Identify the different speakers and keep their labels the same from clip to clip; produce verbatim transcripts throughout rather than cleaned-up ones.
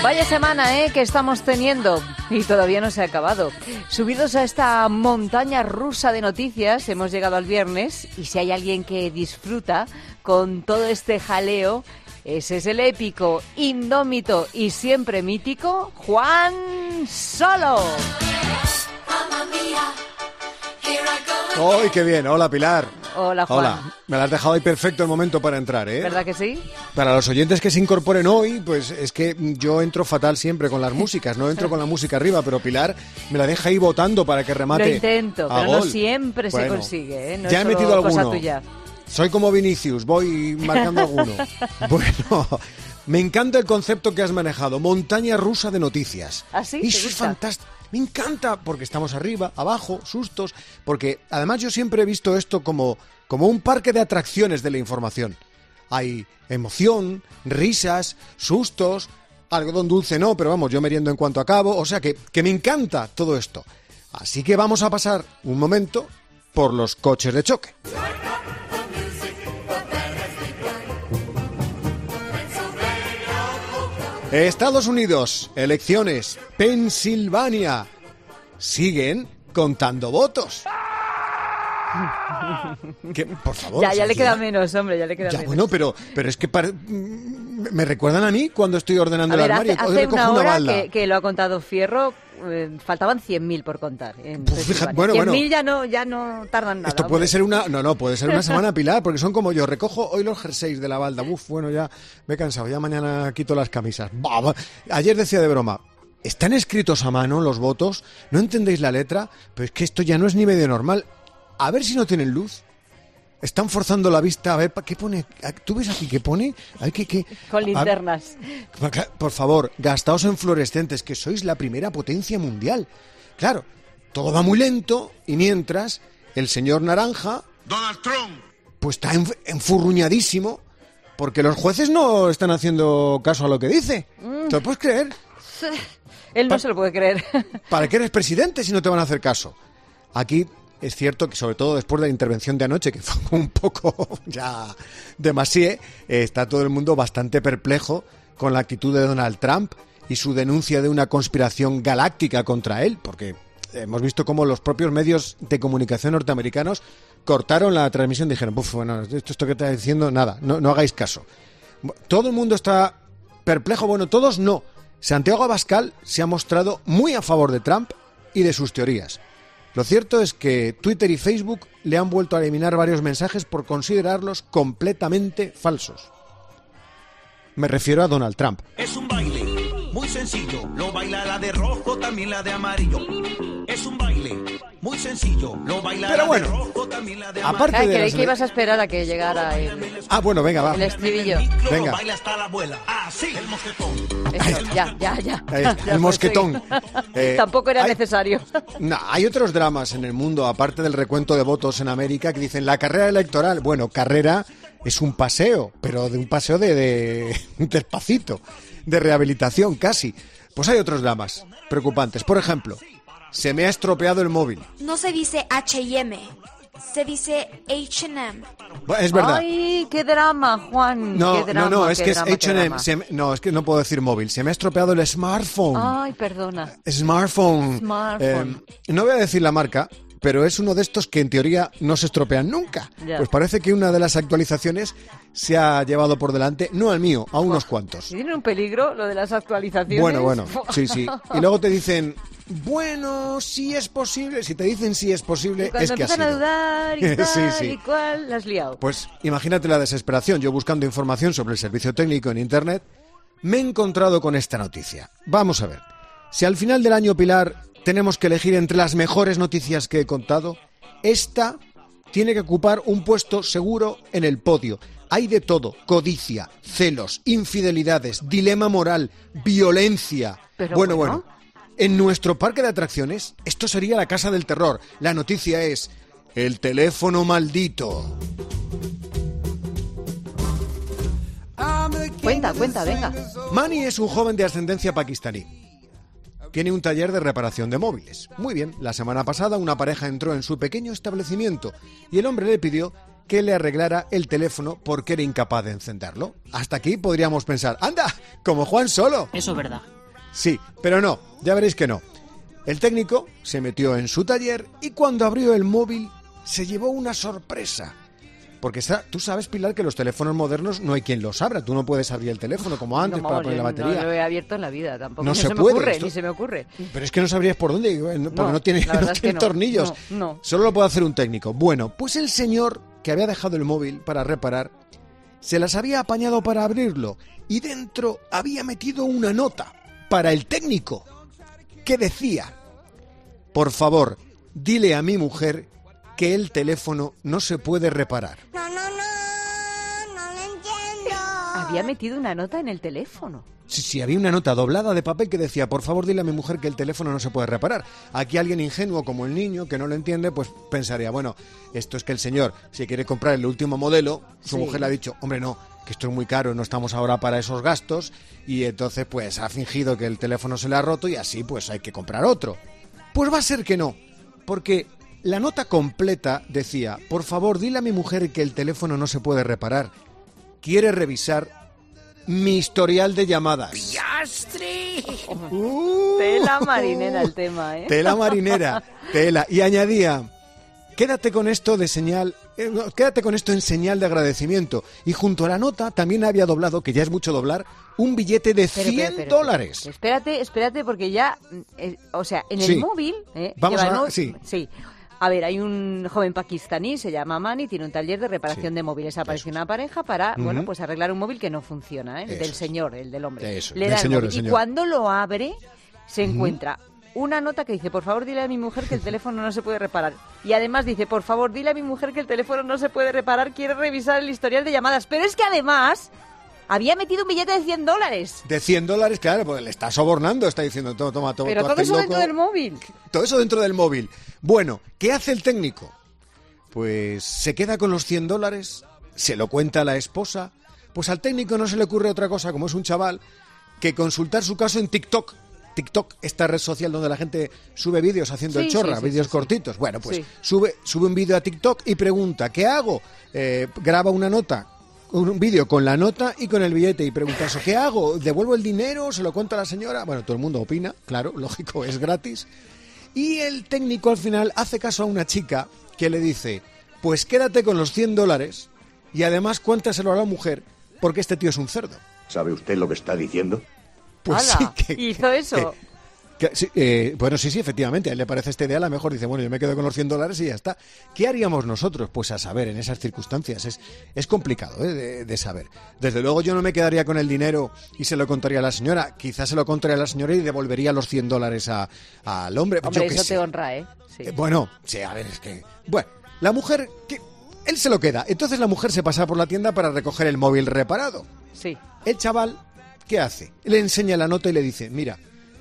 Speaker 1: Vaya semana, ¿eh?, que estamos teniendo y todavía no se ha acabado. Subidos a esta montaña rusa de noticias, hemos llegado al viernes y si hay alguien que disfruta con todo este jaleo, ese es el épico, indómito y siempre mítico Juan Solo.
Speaker 2: ¡Ay, qué bien! Hola, Pilar.
Speaker 1: Hola, Juan.
Speaker 2: Hola. Me la has dejado ahí perfecto el momento para entrar, ¿eh?
Speaker 1: ¿Verdad que sí?
Speaker 2: Para los oyentes que se incorporen hoy, pues es que yo entro fatal siempre con las músicas. No entro con la música arriba, pero Pilar me la deja ahí votando para que remate.
Speaker 1: Lo intento, pero
Speaker 2: gol.
Speaker 1: No siempre
Speaker 2: bueno,
Speaker 1: se consigue, ¿eh? No
Speaker 2: ya
Speaker 1: es
Speaker 2: he metido
Speaker 1: solo cosa
Speaker 2: alguno.
Speaker 1: tuya.
Speaker 2: Soy como Vinicius, voy marcando alguno. Bueno, me encanta el concepto que has manejado. Montaña rusa de noticias.
Speaker 1: ¿Ah, sí?
Speaker 2: Y
Speaker 1: ¿Te
Speaker 2: eso es
Speaker 1: gusta?
Speaker 2: fantástico. Me encanta porque estamos arriba, abajo, sustos. Porque además yo siempre he visto esto como, como un parque de atracciones de la información. Hay emoción, risas, sustos, algodón dulce no, pero vamos, yo meriendo en cuanto acabo. O sea que, que me encanta todo esto. Así que vamos a pasar un momento por los coches de choque. Estados Unidos, elecciones, Pensilvania. Siguen contando votos. ¿Qué? Por favor.
Speaker 1: Ya, ya le
Speaker 2: Sergio.
Speaker 1: queda menos, hombre, ya le queda
Speaker 2: Ya,
Speaker 1: menos.
Speaker 2: bueno, pero, pero es que pare- me recuerdan a mí cuando estoy ordenando
Speaker 1: A
Speaker 2: el
Speaker 1: ver,
Speaker 2: armario.
Speaker 1: hace,
Speaker 2: Hoy
Speaker 1: hace
Speaker 2: recojo
Speaker 1: una hora
Speaker 2: balda.
Speaker 1: que, que lo ha contado Fierro, eh, faltaban cien mil por contar. En
Speaker 2: Pues fíjate,
Speaker 1: Pensilvania.
Speaker 2: bueno,
Speaker 1: cien mil
Speaker 2: bueno.
Speaker 1: ya no, ya no tardan nada.
Speaker 2: Esto
Speaker 1: hombre.
Speaker 2: puede ser una... No, no, puede ser una semana, Pilar, porque son como yo. Recojo hoy los jerseys de la balda. Uf, bueno, ya me he cansado. Ya mañana quito las camisas. Bah, bah. Ayer decía de broma, ¿están escritos a mano los votos? ¿No entendéis la letra? Pero es que esto ya no es ni medio normal. A ver si no tienen luz. Están forzando la vista. A ver, ¿qué pone? ¿Tú ves aquí qué pone? Ay, ¿qué, qué?
Speaker 1: Con
Speaker 2: A-
Speaker 1: linternas.
Speaker 2: Por favor, gastaos en fluorescentes, que sois la primera potencia mundial. Claro, todo va muy lento y mientras el señor Naranja,
Speaker 3: Donald Trump.
Speaker 2: pues está enf- enfurruñadísimo porque los jueces no están haciendo caso a lo que dice. ¿Te lo puedes creer?
Speaker 1: Él no
Speaker 2: Pa-
Speaker 1: se lo puede creer.
Speaker 2: ¿Para qué eres presidente si no te van a hacer caso? Aquí es cierto que, sobre todo después de la intervención de anoche, que fue un poco ya demasiado, eh, está todo el mundo bastante perplejo con la actitud de Donald Trump y su denuncia de una conspiración galáctica contra él, porque hemos visto cómo los propios medios de comunicación norteamericanos cortaron la transmisión y dijeron, "Puf, bueno, esto, esto que está diciendo, nada, no, no hagáis caso". Todo el mundo está perplejo, bueno, todos no. Santiago Abascal se ha mostrado muy a favor de Trump y de sus teorías. Lo cierto es que Twitter y Facebook le han vuelto a eliminar varios mensajes por considerarlos completamente falsos. Me refiero a Donald Trump.
Speaker 3: Es un baile muy sencillo. Lo baila la de rojo, también la de amarillo. Es un baile muy sencillo. Lo baila
Speaker 2: Pero
Speaker 3: la
Speaker 2: bueno,
Speaker 3: de rojo, también la de
Speaker 2: aparte
Speaker 1: Ay,
Speaker 2: de
Speaker 1: creí
Speaker 2: las-
Speaker 1: que ibas a esperar a que llegara el,
Speaker 2: Ah, bueno, venga, va.
Speaker 1: el estribillo.
Speaker 3: amarillo.
Speaker 2: Venga.
Speaker 3: Lo baila hasta la abuela. Ah, sí, el mosquetón.
Speaker 1: Eso, ya, ya, ya.
Speaker 2: Ahí está,
Speaker 1: Ya
Speaker 2: el mosquetón.
Speaker 1: fue, sí.
Speaker 2: Eh,
Speaker 1: Tampoco era
Speaker 2: hay-
Speaker 1: necesario.
Speaker 2: No, hay otros dramas en el mundo, aparte del recuento de votos en América, que dicen la carrera electoral. Bueno, carrera es un paseo, pero de un paseo de, de despacito, de rehabilitación casi. Pues hay otros dramas preocupantes. Por ejemplo, se me ha estropeado el móvil.
Speaker 4: No se dice H y M, se dice H and M.
Speaker 2: Bueno, es verdad.
Speaker 1: Ay, qué drama, Juan.
Speaker 2: No,
Speaker 1: qué drama,
Speaker 2: no, no, es
Speaker 1: qué
Speaker 2: que es
Speaker 1: drama, qué
Speaker 2: H and M.
Speaker 1: drama.
Speaker 2: se me- No, es que no puedo decir móvil. Se me ha estropeado el smartphone.
Speaker 1: Ay, perdona.
Speaker 2: Smartphone.
Speaker 1: Smartphone.
Speaker 2: Eh, no voy a decir la marca, pero es uno de estos que en teoría no se estropean nunca.
Speaker 1: Ya.
Speaker 2: Pues parece que una de las actualizaciones se ha llevado por delante, no al mío, a unos cuantos.
Speaker 1: Si tiene un peligro lo de las actualizaciones.
Speaker 2: Bueno, bueno, sí, sí. Y luego te dicen, bueno, sí es posible. Si te dicen sí es posible,
Speaker 1: Y cuando
Speaker 2: es que ha
Speaker 1: empiezan a
Speaker 2: sido.
Speaker 1: dudar y tal
Speaker 2: Sí, sí.
Speaker 1: y cual, la has liado.
Speaker 2: Pues imagínate la desesperación. Yo buscando información sobre el servicio técnico en Internet, me he encontrado con esta noticia. Vamos a ver. Si al final del año, Pilar, tenemos que elegir entre las mejores noticias que he contado, esta tiene que ocupar un puesto seguro en el podio. Hay de todo: codicia, celos, infidelidades, dilema moral, violencia.
Speaker 1: Pero
Speaker 2: bueno,
Speaker 1: bueno.
Speaker 2: bueno. En nuestro parque de atracciones, esto sería la casa del terror. La noticia es: el teléfono maldito.
Speaker 1: Cuenta, cuenta, venga.
Speaker 2: Mani es un joven de ascendencia pakistaní. Tiene un taller de reparación de móviles. Muy bien, la semana pasada una pareja entró en su pequeño establecimiento y el hombre le pidió que le arreglara el teléfono porque era incapaz de encenderlo. Hasta aquí podríamos pensar, ¡anda! Como Juan Solo.
Speaker 5: Eso es verdad.
Speaker 2: Sí, pero no, ya veréis que no. El técnico se metió en su taller y cuando abrió el móvil se llevó una sorpresa. Porque está, tú sabes, Pilar, que los teléfonos modernos no hay quien los abra. Tú no puedes abrir el teléfono como antes
Speaker 1: no,
Speaker 2: para poner la batería.
Speaker 1: No lo he abierto en la vida tampoco.
Speaker 2: No
Speaker 1: Ni
Speaker 2: se,
Speaker 1: se
Speaker 2: puede.
Speaker 1: me ocurre,
Speaker 2: Esto...
Speaker 1: ni se me ocurre.
Speaker 2: Pero es que no sabrías por dónde, porque no, no tiene, no tiene
Speaker 1: no,
Speaker 2: tornillos.
Speaker 1: No, no.
Speaker 2: Solo lo puede hacer un técnico. Bueno, pues el señor que había dejado el móvil para reparar se las había apañado para abrirlo y dentro había metido una nota para el técnico que decía: por favor, dile a mi mujer que el teléfono no se puede reparar.
Speaker 6: No, no, no, no lo entiendo.
Speaker 1: Había metido una nota en el teléfono.
Speaker 2: Sí, sí, había una nota doblada de papel que decía: por favor, dile a mi mujer que el teléfono no se puede reparar. Aquí alguien ingenuo como el niño, que no lo entiende, pues pensaría, bueno, esto es que el señor, si quiere comprar el último modelo, su
Speaker 1: Sí.
Speaker 2: mujer le ha dicho, hombre, no, que esto es muy caro, no estamos ahora para esos gastos, y entonces pues ha fingido que el teléfono se le ha roto y así pues hay que comprar otro. Pues va a ser que no, porque la nota completa decía: por favor, dile a mi mujer que el teléfono no se puede reparar. Quiere revisar mi historial de llamadas.
Speaker 3: ¡Piastri!
Speaker 2: Uh,
Speaker 1: Tela marinera el tema, ¿eh?
Speaker 2: Tela marinera, tela. Y añadía: quédate con esto de señal, eh, no, quédate con esto en señal de agradecimiento. Y junto a la nota también había doblado, que ya es mucho doblar, un billete de
Speaker 1: Pero,
Speaker 2: cien
Speaker 1: pero, pero,
Speaker 2: dólares.
Speaker 1: pero, Espérate, espérate, porque ya, eh, o sea, en el
Speaker 2: Sí.
Speaker 1: móvil... Eh,
Speaker 2: Vamos
Speaker 1: lleva
Speaker 2: a-
Speaker 1: el móvil-
Speaker 2: sí.
Speaker 1: Sí. A ver, hay un joven pakistaní, se llama Mani, tiene un taller de reparación
Speaker 2: Sí.
Speaker 1: de móviles. Apareció
Speaker 2: Eso
Speaker 1: una pareja para,
Speaker 2: Ujú.
Speaker 1: bueno, pues arreglar un móvil que no funciona, ¿eh?
Speaker 2: Eso
Speaker 1: Del
Speaker 2: es.
Speaker 1: señor, el del hombre.
Speaker 2: Eso,
Speaker 1: Le
Speaker 2: del
Speaker 1: da el
Speaker 2: señor,
Speaker 1: móvil.
Speaker 2: del señor.
Speaker 1: Y cuando lo abre, se encuentra una nota que dice: por favor, dile a mi mujer que el teléfono no se puede reparar. Y además dice: por favor, dile a mi mujer que el teléfono no se puede reparar, quiere revisar el historial de llamadas. Pero es que además había metido un billete de cien dólares.
Speaker 2: De cien dólares, claro, pues le está sobornando, está diciendo, toma, toma, toma.
Speaker 1: Pero
Speaker 2: tú
Speaker 1: todo
Speaker 2: hazte
Speaker 1: eso
Speaker 2: loco.
Speaker 1: dentro del móvil.
Speaker 2: Todo eso dentro del móvil. Bueno, ¿qué hace el técnico? Pues se queda con los cien dólares, se lo cuenta a la esposa. Pues al técnico no se le ocurre otra cosa, como es un chaval, que consultar su caso en TikTok. TikTok, esta red social donde la gente sube vídeos haciendo
Speaker 1: Sí,
Speaker 2: el chorra,
Speaker 1: sí, sí,
Speaker 2: vídeos
Speaker 1: sí, sí.
Speaker 2: cortitos. Bueno, pues
Speaker 1: Sí.
Speaker 2: sube, sube un vídeo a TikTok y pregunta, ¿qué hago? Eh, graba una nota, un vídeo con la nota y con el billete y pregunta eso, ¿qué hago? ¿Devuelvo el dinero? ¿Se lo cuento a la señora? Bueno, todo el mundo opina, claro, lógico, es gratis. Y el técnico al final hace caso a una chica que le dice: pues quédate con los cien dólares y además cuéntaselo a la mujer porque este tío es un cerdo.
Speaker 7: ¿Sabe usted lo que está diciendo?
Speaker 2: Pues
Speaker 1: ¡Hala!
Speaker 2: sí, que,
Speaker 1: Hizo eso.
Speaker 2: que- que- sí, eh, bueno, sí, sí, efectivamente, a él le parece esta idea la mejor. Dice, bueno, yo me quedo con los cien dólares y ya está. ¿Qué haríamos nosotros? Pues a saber, en esas circunstancias. Es, es complicado ¿eh? de, de saber. Desde luego yo no me quedaría con el dinero y se lo contaría a la señora. Quizás se lo contaría a la señora y devolvería los cien dólares a- al hombre.
Speaker 1: Hombre,
Speaker 2: Yo qué
Speaker 1: eso
Speaker 2: sé.
Speaker 1: te honra, ¿eh? Sí.
Speaker 2: Eh, Bueno, sí, a ver, es que... Bueno, la mujer... que él se lo queda. Entonces la mujer se pasa por la tienda para recoger el móvil reparado.
Speaker 1: Sí.
Speaker 2: El chaval, ¿qué hace? Le enseña la nota y le dice, mira,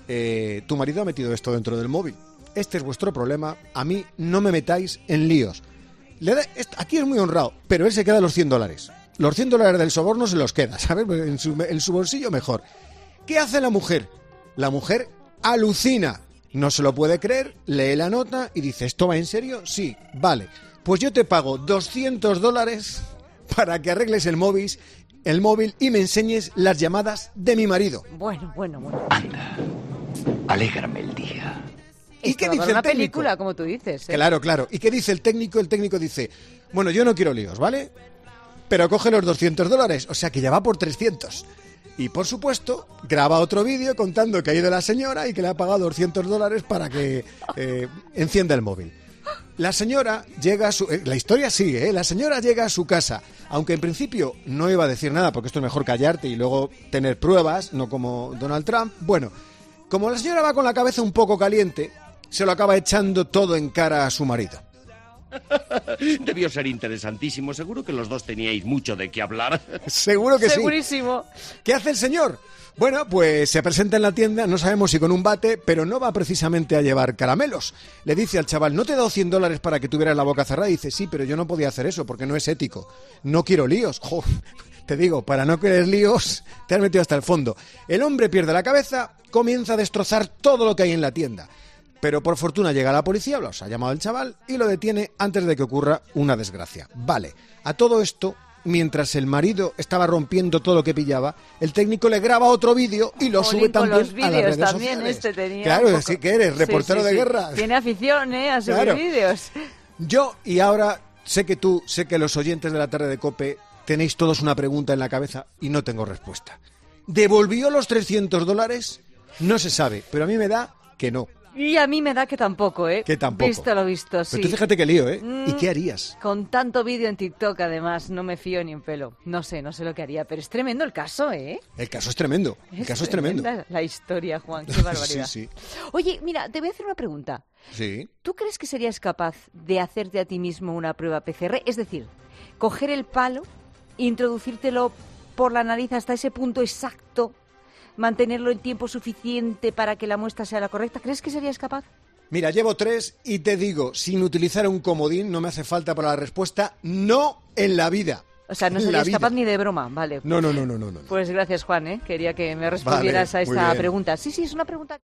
Speaker 2: eh, tu marido ha metido esto dentro del móvil. Este es vuestro problema. A mí no me metáis en líos. Le da, est- aquí es muy honrado, pero él se queda los cien dólares. Los cien dólares del soborno se los queda, ¿sabes? En su, en su bolsillo mejor. ¿Qué hace la mujer? La mujer alucina. No se lo puede creer, lee la nota y dice, ¿esto va en serio? Sí, vale. Pues yo te pago doscientos dólares para que arregles el móvil, el móvil y me enseñes las llamadas de mi marido.
Speaker 1: Bueno, bueno, bueno.
Speaker 7: Anda, alégrame el día.
Speaker 2: ¿Y
Speaker 1: Esto
Speaker 2: qué
Speaker 1: va
Speaker 2: dice
Speaker 1: para
Speaker 2: el
Speaker 1: una
Speaker 2: técnico?
Speaker 1: película, como tú dices. ¿eh?
Speaker 2: Claro, claro. ¿Y qué dice el técnico? El técnico dice, bueno, yo no quiero líos, ¿vale? Pero coge los doscientos dólares, o sea que ya va por trescientos. Y por supuesto, graba otro vídeo contando que ha ido la señora y que le ha pagado doscientos dólares para que eh, encienda el móvil. La señora llega a su... eh, la historia sigue, ¿eh? La señora llega a su casa, aunque en principio no iba a decir nada, porque esto es mejor callarte y luego tener pruebas, no como Donald Trump. Bueno, como la señora va con la cabeza un poco caliente, se lo acaba echando todo en cara a su marido.
Speaker 8: Debió ser interesantísimo. Seguro que los dos teníais mucho de qué hablar.
Speaker 2: Seguro que sí.
Speaker 1: Segurísimo.
Speaker 2: ¿Qué hace el señor? Bueno, pues se presenta en la tienda, no sabemos si con un bate, pero no va precisamente a llevar caramelos. Le dice al chaval, ¿no te he dado cien dólares para que tuvieras la boca cerrada? Y dice, sí, pero yo no podía hacer eso porque no es ético. No quiero líos. Jo, te digo, para no querer líos, te has metido hasta el fondo. El hombre pierde la cabeza, comienza a destrozar todo lo que hay en la tienda. Pero por fortuna llega la policía, los ha llamado el chaval y lo detiene antes de que ocurra una desgracia. Vale, a todo esto, mientras el marido estaba rompiendo todo lo que pillaba, el técnico le graba otro vídeo y lo
Speaker 1: Jolín,
Speaker 2: sube también
Speaker 1: los
Speaker 2: a las redes
Speaker 1: también
Speaker 2: sociales.
Speaker 1: este tenía
Speaker 2: claro,
Speaker 1: poco...
Speaker 2: sí que eres reportero
Speaker 1: sí, sí,
Speaker 2: de
Speaker 1: sí.
Speaker 2: guerra.
Speaker 1: Tiene afición, ¿eh? A subir
Speaker 2: Claro.
Speaker 1: vídeos.
Speaker 2: Yo, y ahora sé que tú, sé que los oyentes de la tarde de COPE tenéis todos una pregunta en la cabeza y no tengo respuesta. ¿Devolvió los trescientos dólares? No se sabe, pero a mí me da que no.
Speaker 1: Y a mí me da que tampoco, ¿eh?
Speaker 2: Que tampoco.
Speaker 1: Visto lo visto, sí.
Speaker 2: Pero tú fíjate qué lío, ¿eh?
Speaker 1: Mm,
Speaker 2: ¿Y qué harías?
Speaker 1: Con tanto vídeo en TikTok, además, no me fío ni un pelo. No sé, no sé lo que haría, pero es tremendo el caso, ¿eh?
Speaker 2: El caso es tremendo. El caso es tremendo.
Speaker 1: tremenda La historia, Juan, qué barbaridad.
Speaker 2: sí, sí.
Speaker 1: Oye, mira, te voy a hacer una pregunta.
Speaker 2: Sí.
Speaker 1: ¿Tú crees que serías capaz de hacerte a ti mismo una prueba P C R? Es decir, coger el palo, introducírtelo por la nariz hasta ese punto exacto, mantenerlo en tiempo suficiente para que la muestra sea la correcta. ¿Crees que serías capaz?
Speaker 2: Mira, llevo tres y te digo, sin utilizar un comodín, no me hace falta para la respuesta, no en la vida.
Speaker 1: O sea, no
Speaker 2: En la
Speaker 1: serías
Speaker 2: vida.
Speaker 1: capaz ni de broma, vale.
Speaker 2: No, no, no, no, no. no.
Speaker 1: Pues gracias, Juan, ¿eh? Quería que me respondieras
Speaker 2: Vale,
Speaker 1: a
Speaker 2: muy
Speaker 1: esta
Speaker 2: bien.
Speaker 1: pregunta. Sí, sí, es una pregunta...